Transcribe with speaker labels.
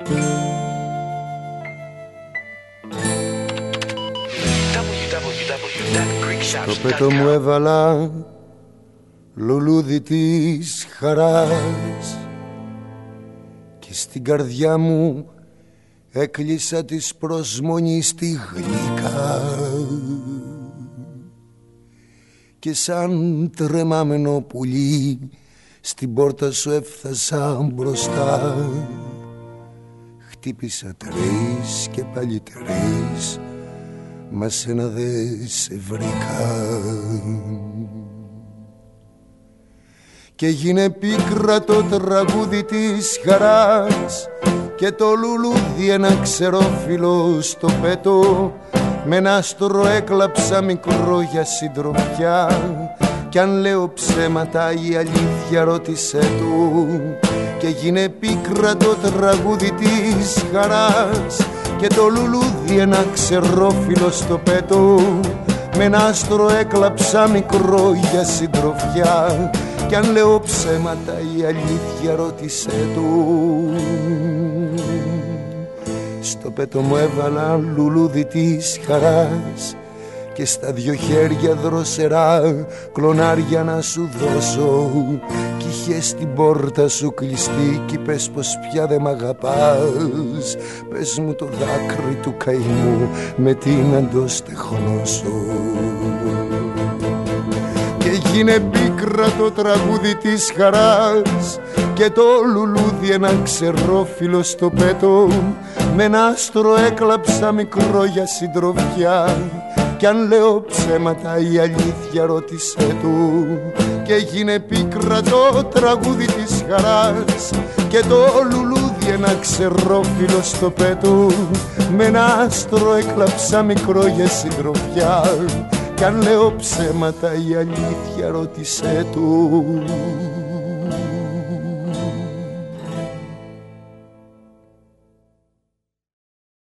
Speaker 1: Το πέτο μου έβαλα λουλούδι της χαράς και στην καρδιά μου έκλεισα της προσμονής τη γλυκά και σαν τρεμάμενο πουλί στην πόρτα σου έφτασα μπροστά. Χτύπησα 3 και πάλι 3, μα σένα δε σε βρήκα. Και έγινε πίκρα το τραγούδι της χαράς και το λουλούδι ένα ξερόφυλλο στο πέτο. Με ένα άστρο έκλαψα μικρό για συντροφιά κι αν λέω ψέματα η αλήθεια ρώτησέ του. Και έγινε πίκρα το τραγούδι της χαράς και το λουλούδι ένα ξερόφυλλο στο πέτο. Με ένα άστρο έκλαψα μικρό για συντροφιά κι αν λέω ψέματα η αλήθεια ρώτησέ του. Στο πέτο μου έβαλα λουλούδι της χαράς και στα 2 χέρια δροσερά κλονάρια να σου δώσω. Κι είχες την πόρτα σου κλειστή κι είπες πως πια δε μ' αγαπάς. Πες μου το δάκρυ του καημού με τι να το στεγνώσω. Και γίνε πίκρα το τραγούδι της χαράς και το λουλούδι ένα ξερόφυλλο στο πέτο. Με ένα άστρο έκλαψα μικρό για συντροφιά κι αν λέω ψέματα η αλήθεια ρώτησέ του. Και έγινε πίκρα το τραγούδι της χαράς και το λουλούδι ένα ξερόφυλλο στο πέτο. Με ένα άστρο έκλαψα μικρό για συντροφιά κι αν λέω ψέματα η αλήθεια ρώτησέ του.